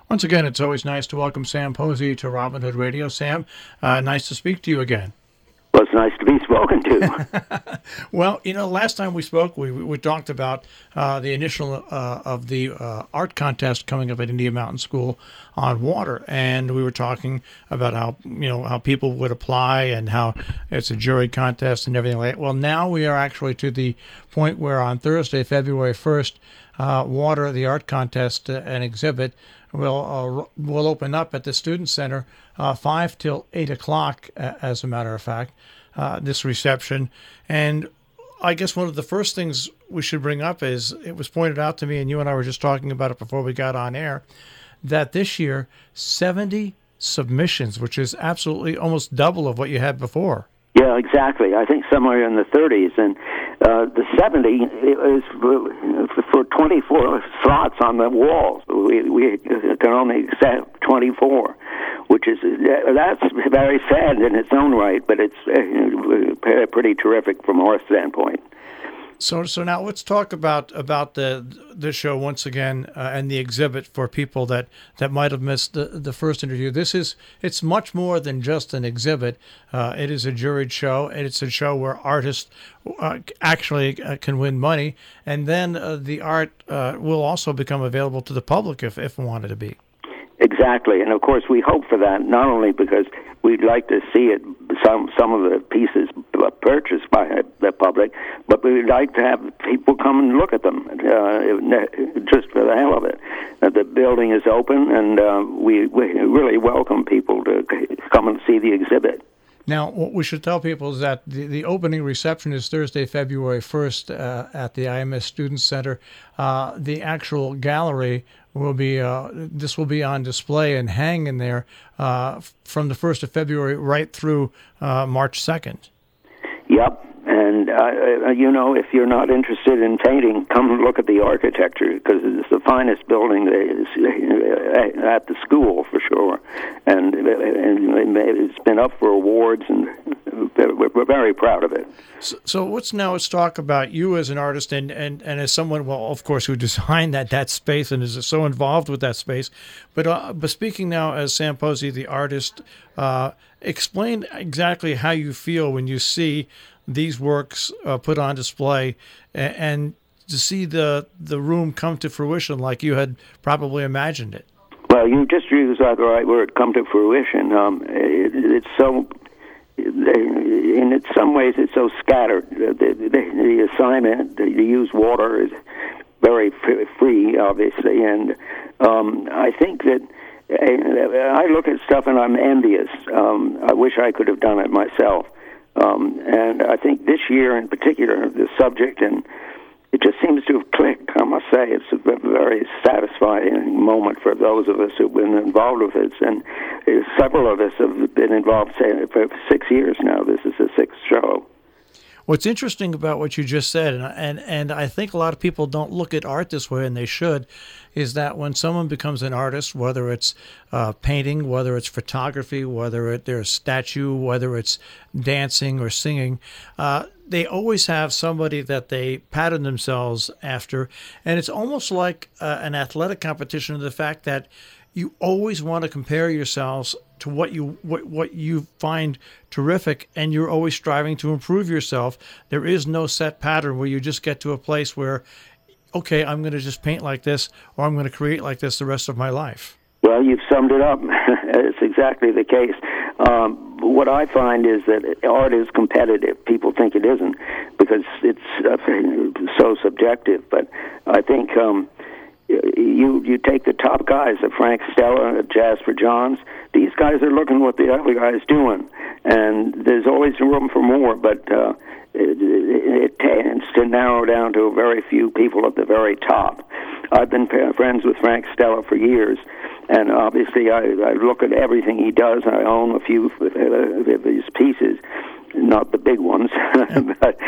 Once again, it's always nice to welcome Sam Posey to Robin Hood Radio. Sam, nice to speak to you again. Well, it's nice to be spoken to. Well, last time we spoke, we talked about the initial of the art contest coming up at Indian Mountain School on water, and we were talking about how people would apply and how it's a jury contest and everything like that. Well, now we are actually to the point where on Thursday, February 1st, Water, the art contest and exhibit will open up at the Student Center 5 till 8 o'clock, as a matter of fact, this reception. And I guess one of the first things we should bring up is it was pointed out to me, and you and I were just talking about it before we got on air, that this year 70 submissions, which is absolutely almost double of what you had before. Yeah, exactly. I think somewhere in the 30s. And the 70 is for 24 slots on the walls. We can only accept 24, which is that's very sad in its own right, but it's pretty terrific from our standpoint. So now let's talk about the show once again and the exhibit for people that might have missed the first interview. It's much more than just an exhibit. It is a juried show, and it's a show where artists actually can win money, and then the art will also become available to the public if wanted to be. Exactly, and of course we hope for that, not only because we'd like to see it, some of the pieces purchased by the public, but we'd like to have people come and look at them, just for the hell of it. The building is open, and we really welcome people to come and see the exhibit. Now, what we should tell people is that the opening reception is Thursday, February 1st at the IMS Student Center. The actual gallery will be on display and hang in there from the 1st of February right through March 2nd. Yep. And, if you're not interested in painting, come and look at the architecture, because it's the finest building at the school, for sure. And it's been up for awards, and we're very proud of it. So let's talk about you as an artist and as someone, well, of course, who designed that space and is so involved with that space. But speaking now as Sam Posey, the artist, explain exactly how you feel when you see these works put on display and to see the room come to fruition like you had probably imagined it. Well, you just used the right word, come to fruition. It's so, in some ways, it's so scattered. The assignment to use water is very free, obviously, and I think that I look at stuff and I'm envious. I wish I could have done it myself. And I think this year in particular, the subject, and it just seems to have clicked, I must say. It's a very satisfying moment for those of us who've been involved with it. And several of us have been involved, say, for 6 years now. This is the sixth show. What's interesting about what you just said, and I think a lot of people don't look at art this way, and they should, is that when someone becomes an artist, whether it's painting, whether it's photography, whether they're a statue, whether it's dancing or singing, they always have somebody that they pattern themselves after. And it's almost like an athletic competition in the fact that you always want to compare yourselves to what you find terrific, and you're always striving to improve yourself. There is no set pattern where you just get to a place where, okay, I'm going to just paint like this, or I'm going to create like this the rest of my life. Well, you've summed it up. It's exactly the case. What I find is that art is competitive. People think it isn't because it's so subjective. But I think you take the top guys, Frank Stella, Jasper Johns. These guys are looking what the other guy's doing, and there's always room for more. But it tends to narrow down to a very few people at the very top. I've been friends with Frank Stella for years, and obviously I look at everything he does. I own a few of his pieces, not the big ones, but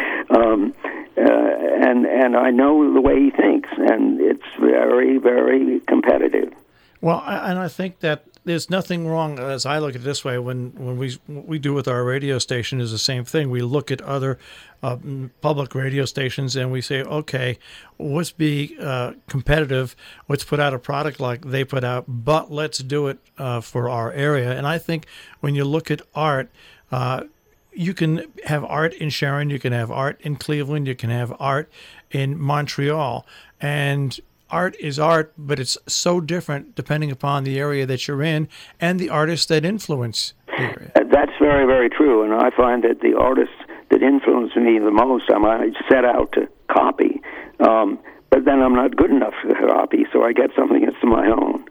and I know the way he thinks, and it's very, very competitive. Well, and I think that there's nothing wrong, as I look at it this way, when what we do with our radio station is the same thing. We look at other public radio stations and we say, okay, let's be competitive. Let's put out a product like they put out, but let's do it for our area. And I think when you look at art, you can have art in Sharon, you can have art in Cleveland, you can have art in Montreal. And art is art, but it's so different depending upon the area that you're in and the artists that influence the area. That's very, very true. And I find that the artists that influence me the most, I might set out to copy. But then I'm not good enough to copy, so I get something that's my own.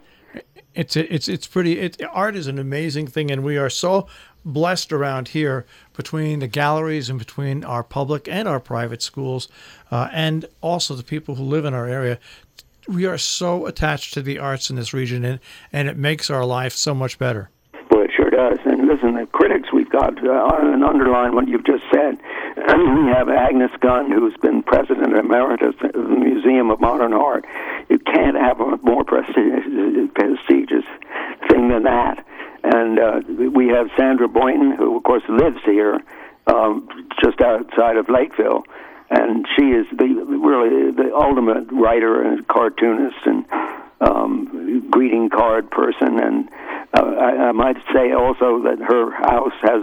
Art is an amazing thing, and we are so blessed around here between the galleries and between our public and our private schools, and also the people who live in our area. We are so attached to the arts in this region, and it makes our life so much better. Well, it sure does. And listen, the critics we've got, and underline what you've just said. We have Agnes Gunn, who's been president emeritus of the Museum of Modern Art. You can't have a more prestigious thing than that. And we have Sandra Boynton, who, of course, lives here, just outside of Lakeville. And she is really the ultimate writer and cartoonist and greeting card person. And I might say also that her house has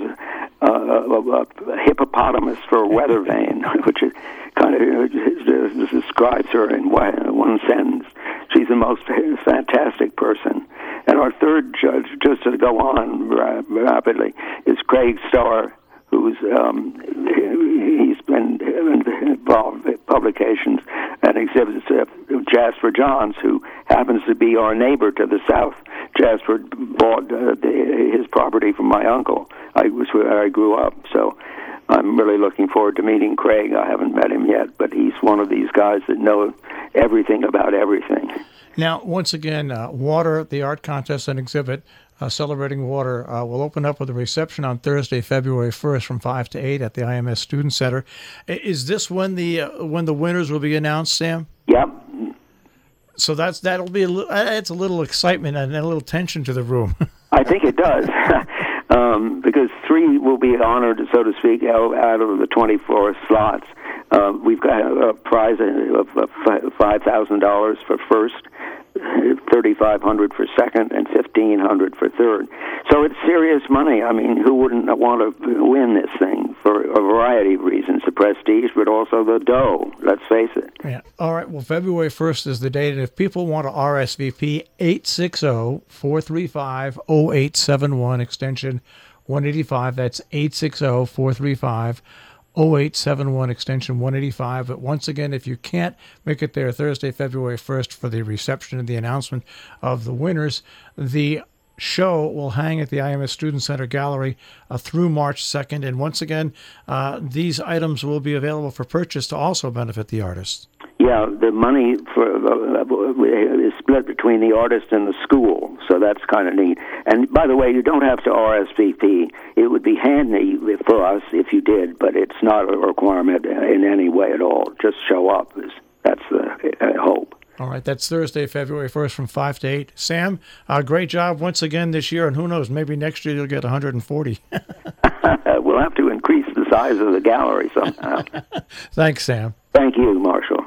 a hippopotamus for a weather vane, which is kind of describes her in one sentence. She's the most fantastic person. And our third judge, just to go on rapidly, is Craig Starr, who's he's been involved in publications and exhibits Jasper Johns, who happens to be our neighbor to the south. Jasper bought his property from my uncle. I was where I grew up, so I'm really looking forward to meeting Craig. I haven't met him yet, but he's one of these guys that know everything about everything. Now, once again, Water, the art contest and exhibit, Celebrating Water, will open up with a reception on Thursday, February 1st from 5 to 8 at the IMS Student Center. Is this when the winners will be announced, Sam? Yep. So that'll be it's a little excitement and a little tension to the room. I think it does. Because 3 will be honored, so to speak, out of the 24 slots. We've got a prize of $5,000 for first, $3,500 for second, and $1,500 for third. So it's serious money. I mean, who wouldn't want to win this thing for a variety of reasons? The prestige, but also the dough, let's face it. Yeah. All right. Well, February 1st is the date. And if people want to RSVP, 860-435-0871, extension 185. That's 860-435-0871, extension 185. But once again, if you can't make it there Thursday, February 1st for the reception and the announcement of the winners, the show will hang at the IMS Student Center Gallery through March 2nd. And once again, these items will be available for purchase to also benefit the artists. Yeah, the money is split between the artist and the school, so that's kind of neat. And by the way, you don't have to RSVP. It would be handy for us if you did, but it's not a requirement in any way at all. Just show up. That's the hope. All right, that's Thursday, February 1st from 5 to 8. Sam, great job once again this year, and who knows, maybe next year you'll get 140. We'll have to increase the size of the gallery somehow. Thanks, Sam. Thank you, Marshall.